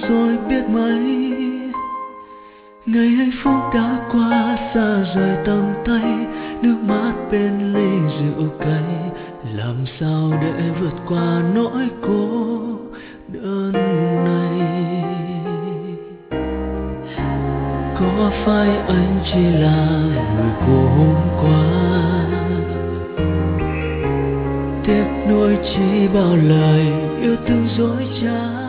rồi biết mấy. Ngày hạnh phúc đã qua xa rời tầm tay, nước mắt bên ly rượu cay, làm sao để vượt qua nỗi cô đơn này. Có phải anh chỉ là người cô hôm qua, tiếc nuối chỉ bao lời yêu thương dối trá.